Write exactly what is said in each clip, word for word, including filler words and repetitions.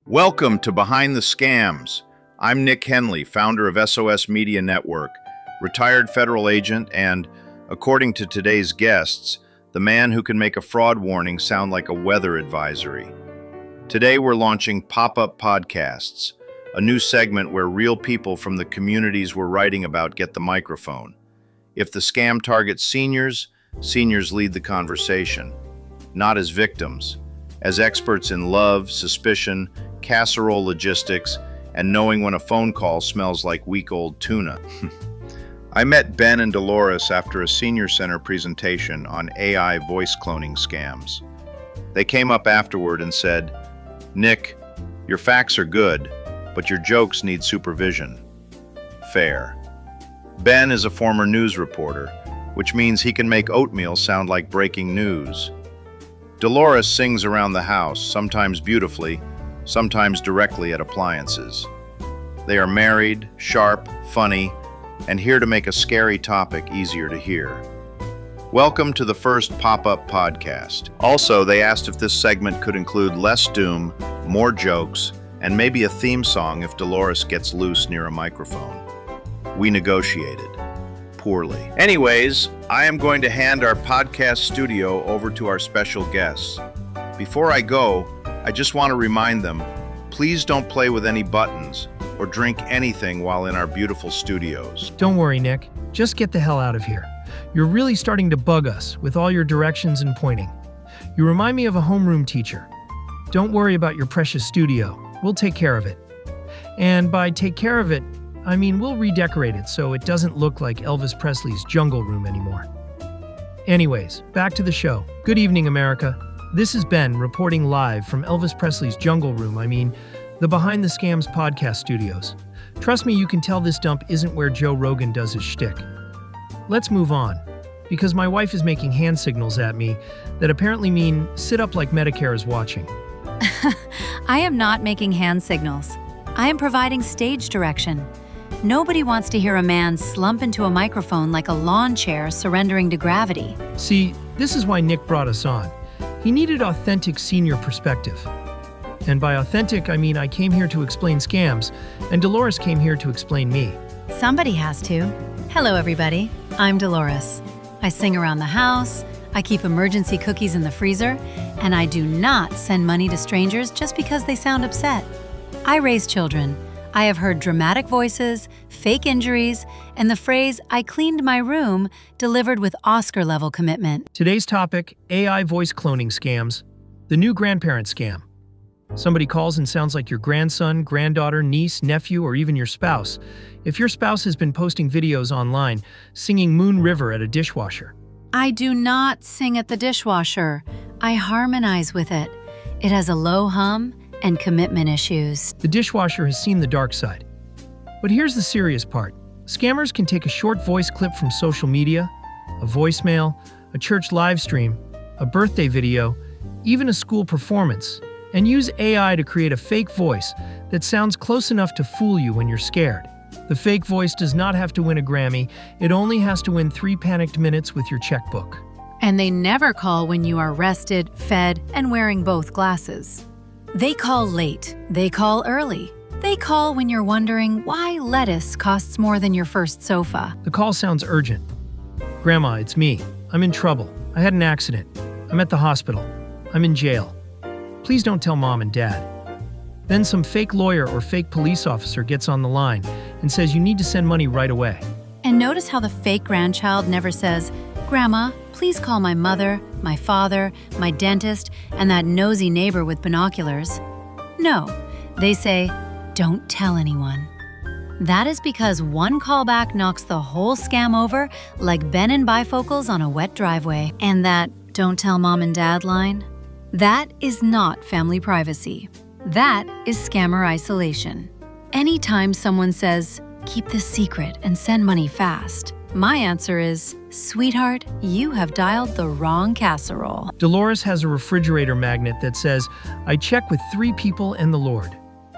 Welcome to Behind the Scams. I'm Nick Henley, founder of S O S Media Network, retired federal agent, and, according to today's guests, the man who can make a fraud warning sound like a weather advisory. Today we're launching Pop-Up Podcasts, a new segment where real people from the communities we're writing about get the microphone. If the scam targets seniors, seniors lead the conversation, not as victims, as experts in love, suspicion, casserole logistics, and knowing when a phone call smells like week-old tuna. I met Ben and Dolores after a senior center presentation on A I voice cloning scams. They came up afterward and said, "Nick, your facts are good, but your jokes need supervision." Fair. Ben is a former news reporter, which means he can make oatmeal sound like breaking news. Dolores sings around the house, sometimes beautifully, sometimes directly at appliances. They are married, sharp, funny, and here to make a scary topic easier to hear. Welcome to the first Pop-Up Podcast. Also, they asked if this segment could include less doom, more jokes, and maybe a theme song if Dolores gets loose near a microphone. We negotiated. Poorly. Anyways, I am going to hand our podcast studio over to our special guests. Before I go, I just want to remind them, please don't play with any buttons or drink anything while in our beautiful studios. Don't worry, Nick. Just get the hell out of here. You're really starting to bug us with all your directions and pointing. You remind me of a homeroom teacher. Don't worry about your precious studio. We'll take care of it. And by take care of it, I mean we'll redecorate it so it doesn't look like Elvis Presley's jungle room anymore. Anyways, back to the show. Good evening, America. This is Ben reporting live from Elvis Presley's jungle room, I mean, the Behind the Scams podcast studios. Trust me, you can tell this dump isn't where Joe Rogan does his shtick. Let's move on, because my wife is making hand signals at me that apparently mean sit up like Medicare is watching. I am not making hand signals. I am providing stage direction. Nobody wants to hear a man slump into a microphone like a lawn chair surrendering to gravity. See, this is why Nick brought us on. He needed authentic senior perspective. And by authentic, I mean I came here to explain scams, and Dolores came here to explain me. Somebody has to. Hello, everybody. I'm Dolores. I sing around the house, I keep emergency cookies in the freezer, and I do not send money to strangers just because they sound upset. I raise children. I have heard dramatic voices, fake injuries, and the phrase, "I cleaned my room," delivered with Oscar-level commitment. Today's topic, A I voice cloning scams, the new grandparent scam. Somebody calls and sounds like your grandson, granddaughter, niece, nephew, or even your spouse. If your spouse has been posting videos online, singing Moon River at a dishwasher. I do not sing at the dishwasher. I harmonize with it. It has a low hum and commitment issues. The dishwasher has seen the dark side. But here's the serious part. Scammers can take a short voice clip from social media, a voicemail, a church live stream, a birthday video, even a school performance, and use A I to create a fake voice that sounds close enough to fool you when you're scared. The fake voice does not have to win a Grammy, it only has to win three panicked minutes with your checkbook. And they never call when you are rested, fed, and wearing both glasses. They call late, they call early. They call when you're wondering why lettuce costs more than your first sofa. The call sounds urgent. "Grandma, it's me. I'm in trouble. I had an accident. I'm at the hospital. I'm in jail. Please don't tell mom and dad." Then some fake lawyer or fake police officer gets on the line and says you need to send money right away. And notice how the fake grandchild never says, "Grandma, please call my mother, my father, my dentist, and that nosy neighbor with binoculars." No, they say, "Don't tell anyone." That is because one callback knocks the whole scam over like Ben and bifocals on a wet driveway. And that "don't tell mom and dad" line? That is not family privacy. That is scammer isolation. Anytime someone says, "Keep this secret and send money fast," my answer is, "Sweetheart, you have dialed the wrong casserole." Dolores has a refrigerator magnet that says, "I check with three people and the Lord."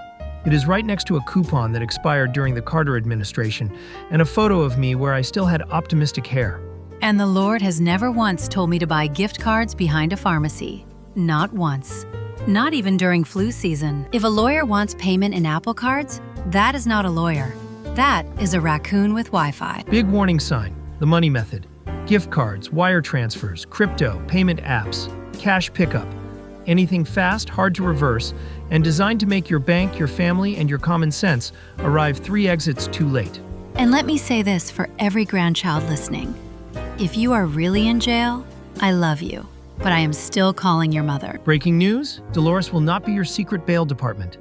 It is right next to a coupon that expired during the Carter administration and a photo of me where I still had optimistic hair. And the Lord has never once told me to buy gift cards behind a pharmacy. Not once. Not even during flu season. If a lawyer wants payment in Apple Cards, that is not a lawyer. That is a raccoon with Wi-Fi. Big warning sign, the money method. Gift cards, wire transfers, crypto, payment apps, cash pickup. Anything fast, hard to reverse, and designed to make your bank, your family, and your common sense arrive three exits too late. And let me say this for every grandchild listening. If you are really in jail, I love you, but I am still calling your mother. Breaking news, Dolores will not be your secret bail department.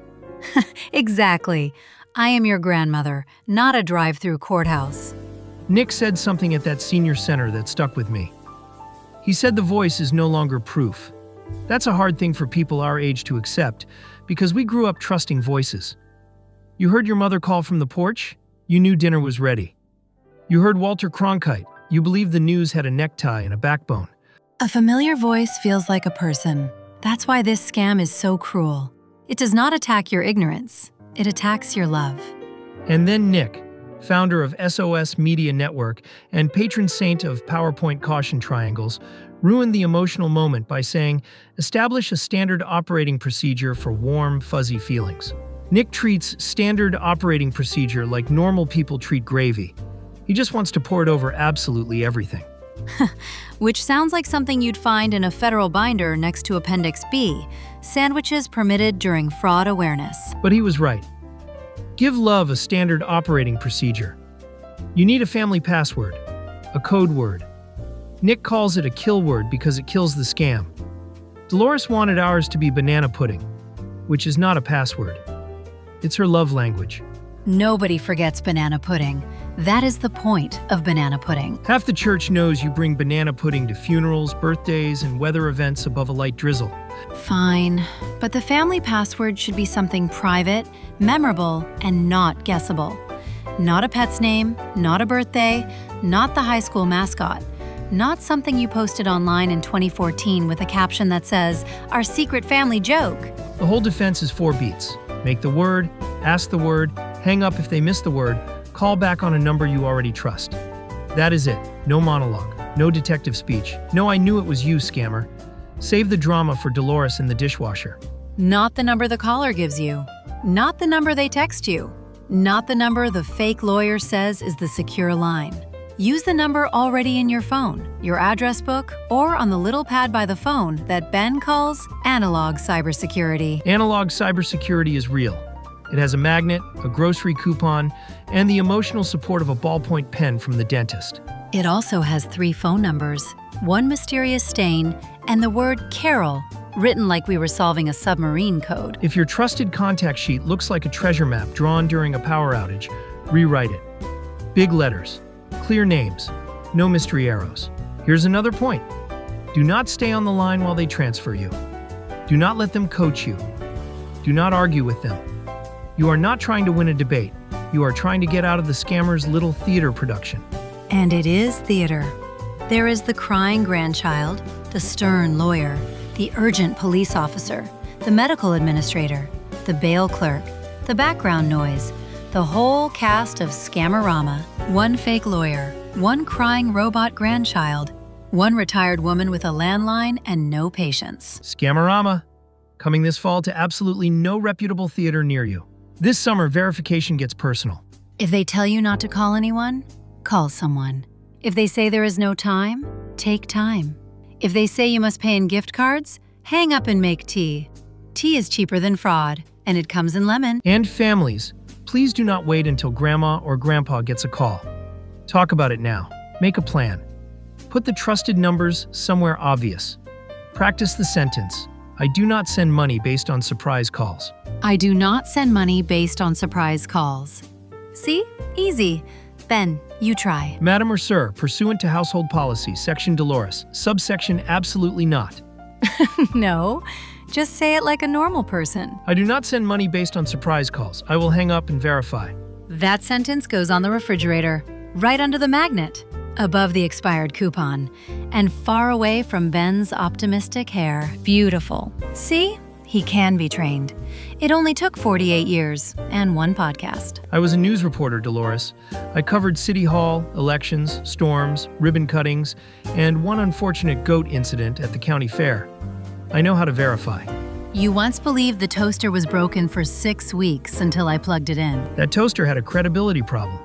Exactly. I am your grandmother, not a drive-through courthouse. Nick said something at that senior center that stuck with me. He said the voice is no longer proof. That's a hard thing for people our age to accept, because we grew up trusting voices. You heard your mother call from the porch? You knew dinner was ready. You heard Walter Cronkite. You believed the news had a necktie and a backbone. A familiar voice feels like a person. That's why this scam is so cruel. It does not attack your ignorance. It attacks your love. And then Nick, founder of S O S Media Network and patron saint of PowerPoint caution triangles, ruined the emotional moment by saying, establish a standard operating procedure for warm, fuzzy feelings. Nick treats standard operating procedure like normal people treat gravy. He just wants to pour it over absolutely everything. Which sounds like something you'd find in a federal binder next to Appendix B, sandwiches permitted during fraud awareness. But he was right. Give love a standard operating procedure. You need a family password, a code word. Nick calls it a kill word because it kills the scam. Dolores wanted ours to be banana pudding, which is not a password. It's her love language. Nobody forgets banana pudding. That is the point of banana pudding. Half the church knows you bring banana pudding to funerals, birthdays, and weather events above a light drizzle. Fine, but the family password should be something private, memorable, and not guessable. Not a pet's name, not a birthday, not the high school mascot. Not something you posted online in twenty fourteen with a caption that says, "Our secret family joke." The whole defense is four beats. Make the word, ask the word, hang up if they miss the word, call back on a number you already trust. That is it. No monologue. No detective speech. No, I knew it was you, scammer. Save the drama for Dolores in the dishwasher. Not the number the caller gives you. Not the number they text you. Not the number the fake lawyer says is the secure line. Use the number already in your phone, your address book, or on the little pad by the phone that Ben calls analog cybersecurity. Analog cybersecurity is real. It has a magnet, a grocery coupon, and the emotional support of a ballpoint pen from the dentist. It also has three phone numbers, one mysterious stain, and the word Carol, written like we were solving a submarine code. If your trusted contact sheet looks like a treasure map drawn during a power outage, rewrite it. Big letters, clear names, no mystery arrows. Here's another point. Do not stay on the line while they transfer you. Do not let them coach you. Do not argue with them. You are not trying to win a debate. You are trying to get out of the scammer's little theater production. And it is theater. There is the crying grandchild, the stern lawyer, the urgent police officer, the medical administrator, the bail clerk, the background noise, the whole cast of Scamorama. One fake lawyer, one crying robot grandchild, one retired woman with a landline and no patience. Scamorama, coming this fall to absolutely no reputable theater near you. This summer, verification gets personal. If they tell you not to call anyone, call someone. If they say there is no time, take time. If they say you must pay in gift cards, hang up and make tea. Tea is cheaper than fraud, and it comes in lemon. And families, please do not wait until grandma or grandpa gets a call. Talk about it now. Make a plan. Put the trusted numbers somewhere obvious. Practice the sentence, I do not send money based on surprise calls. I do not send money based on surprise calls. See? Easy. Ben, you try. Madam or sir, pursuant to household policy, section Dolores, subsection absolutely not. No, just say it like a normal person. I do not send money based on surprise calls. I will hang up and verify. That sentence goes on the refrigerator, right under the magnet, above the expired coupon, and far away from Ben's optimistic hair. Beautiful. See? He can be trained. It only took forty-eight years and one podcast. I was a news reporter, Dolores. I covered City Hall, elections, storms, ribbon cuttings, and one unfortunate goat incident at the county fair. I know how to verify. You once believed the toaster was broken for six weeks until I plugged it in. That toaster had a credibility problem.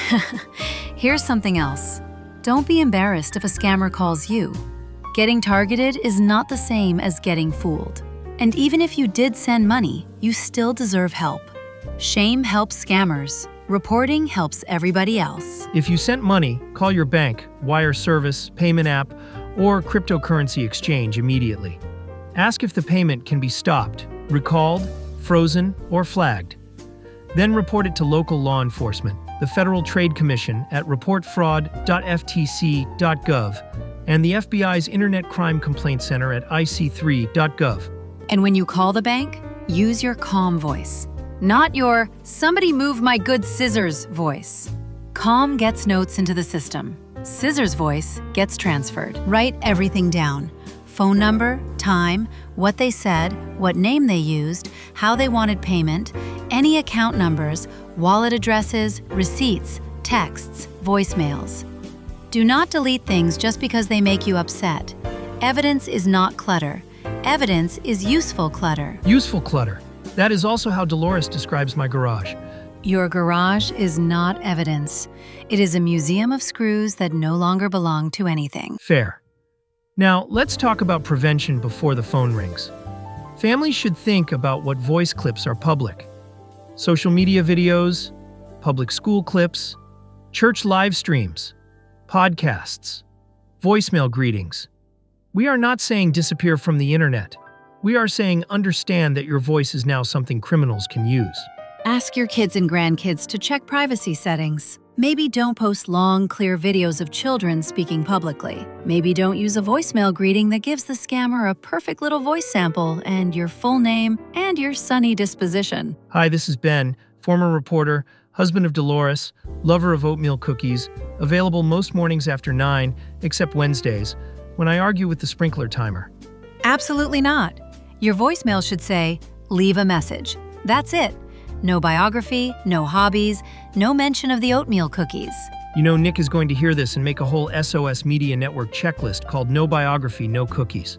Here's something else. Don't be embarrassed if a scammer calls you. Getting targeted is not the same as getting fooled. And even if you did send money, you still deserve help. Shame helps scammers. Reporting helps everybody else. If you sent money, call your bank, wire service, payment app, or cryptocurrency exchange immediately. Ask if the payment can be stopped, recalled, frozen, or flagged. Then report it to local law enforcement, the Federal Trade Commission at report fraud dot f t c dot gov, and the F B I's Internet Crime Complaint Center at i c three dot gov. And when you call the bank, use your calm voice. Not your, somebody move my good scissors voice. Calm gets notes into the system. Scissors voice gets transferred. Write everything down. Phone number, time, what they said, what name they used, how they wanted payment, any account numbers, wallet addresses, receipts, texts, voicemails. Do not delete things just because they make you upset. Evidence is not clutter. Evidence is useful clutter. Useful clutter. That is also how Dolores describes my garage. Your garage is not evidence. It is a museum of screws that no longer belong to anything. Fair. Now, let's talk about prevention before the phone rings. Families should think about what voice clips are public. Social media videos, public school clips, church live streams, podcasts, voicemail greetings. We are not saying disappear from the internet. We are saying understand that your voice is now something criminals can use. Ask your kids and grandkids to check privacy settings. Maybe don't post long, clear videos of children speaking publicly. Maybe don't use a voicemail greeting that gives the scammer a perfect little voice sample and your full name and your sunny disposition. Hi, this is Ben, former reporter, husband of Dolores, lover of oatmeal cookies, available most mornings after nine, except Wednesdays, when I argue with the sprinkler timer. Absolutely not. Your voicemail should say, leave a message. That's it. No biography, no hobbies, no mention of the oatmeal cookies. You know, Nick is going to hear this and make a whole S O S Media Network checklist called No Biography, No Cookies.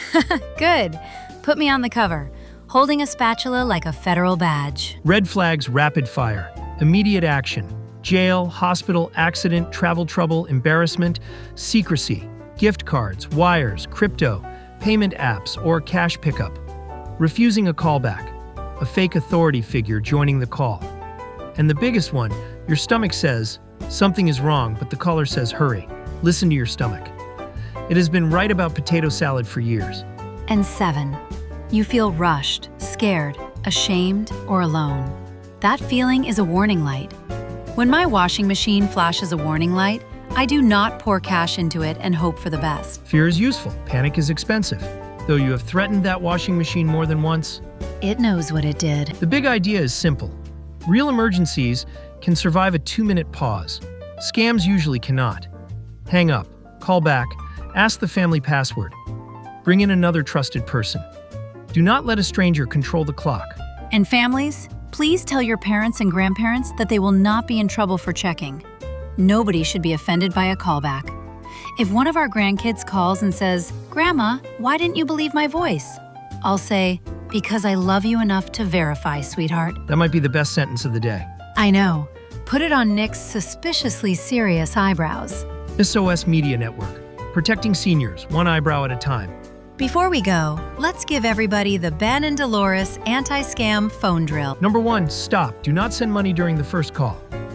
Good. Put me on the cover, holding a spatula like a federal badge. Red flags, rapid fire, immediate action, jail, hospital, accident, travel trouble, embarrassment, secrecy, gift cards, wires, crypto, payment apps, or cash pickup. Refusing a callback. A fake authority figure joining the call. And the biggest one, your stomach says, something is wrong, but the caller says, hurry. Listen to your stomach. It has been right about potato salad for years. And seven, you feel rushed, scared, ashamed, or alone. That feeling is a warning light. When my washing machine flashes a warning light, I do not pour cash into it and hope for the best. Fear is useful. Panic is expensive. Though you have threatened that washing machine more than once, it knows what it did. The big idea is simple. Real emergencies can survive a two-minute pause. Scams usually cannot. Hang up, call back, ask the family password. Bring in another trusted person. Do not let a stranger control the clock. And families, please tell your parents and grandparents that they will not be in trouble for checking. Nobody should be offended by a callback. If one of our grandkids calls and says, "Grandma, why didn't you believe my voice?" I'll say, "Because I love you enough to verify, sweetheart." That might be the best sentence of the day. I know. Put it on Nick's suspiciously serious eyebrows. S O S Media Network. Protecting seniors, one eyebrow at a time. Before we go, let's give everybody the Ben and Dolores anti-scam phone drill. Number one, stop. Do not send money during the first call.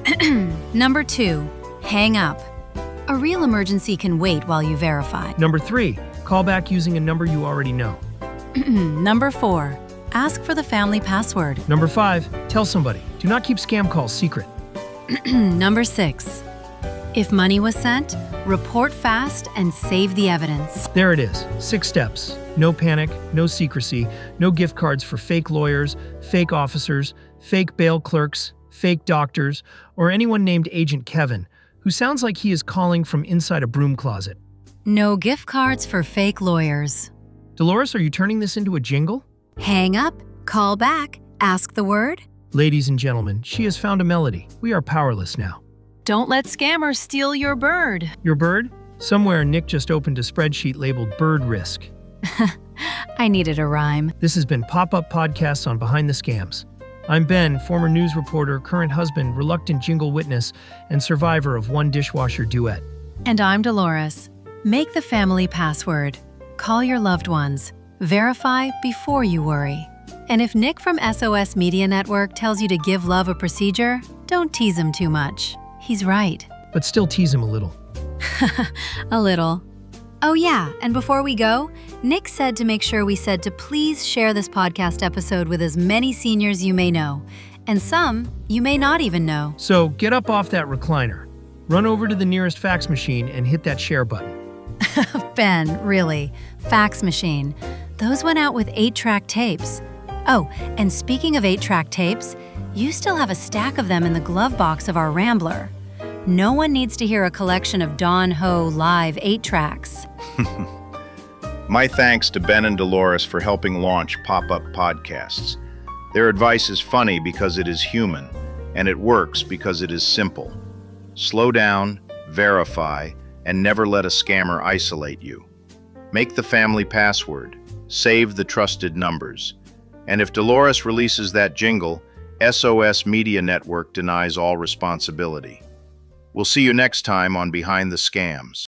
Number two, hang up. A real emergency can wait while you verify. Number three, call back using a number you already know. Number four, ask for the family password. Number five, tell somebody. Do not keep scam calls secret. Number six, if money was sent, report fast and save the evidence. There it is, six steps. No panic, no secrecy, no gift cards for fake lawyers, fake officers, fake bail clerks, fake doctors, or anyone named Agent Kevin, who sounds like he is calling from inside a broom closet. No gift cards for fake lawyers. Dolores, are you turning this into a jingle? Hang up, call back, ask the word. Ladies and gentlemen, she has found a melody. We are powerless now. Don't let scammers steal your bird. Your bird? Somewhere Nick just opened a spreadsheet labeled bird risk. I needed a rhyme. This has been Pop-Up Podcasts on Behind the Scams. I'm Ben, former news reporter, current husband, reluctant jingle witness, and survivor of one dishwasher duet. And I'm Dolores. Make the family password. Call your loved ones. Verify before you worry. And if Nick from S O S Media Network tells you to give love a procedure, don't tease him too much. He's right. But still tease him a little. A little. Oh yeah, and before we go, Nick said to make sure we said to please share this podcast episode with as many seniors you may know, and some you may not even know. So get up off that recliner, run over to the nearest fax machine and hit that share button. Ben, really, fax machine. Those went out with eight-track tapes. Oh, and speaking of eight-track tapes, you still have a stack of them in the glove box of our Rambler. No one needs to hear a collection of Don Ho live eight-tracks. My thanks to Ben and Dolores for helping launch Pop-Up Podcasts. Their advice is funny because it is human, and it works because it is simple. Slow down, verify, and never let a scammer isolate you. Make the family password. Save the trusted numbers. And if Dolores releases that jingle, S O S Media Network denies all responsibility. We'll see you next time on Behind the Scams.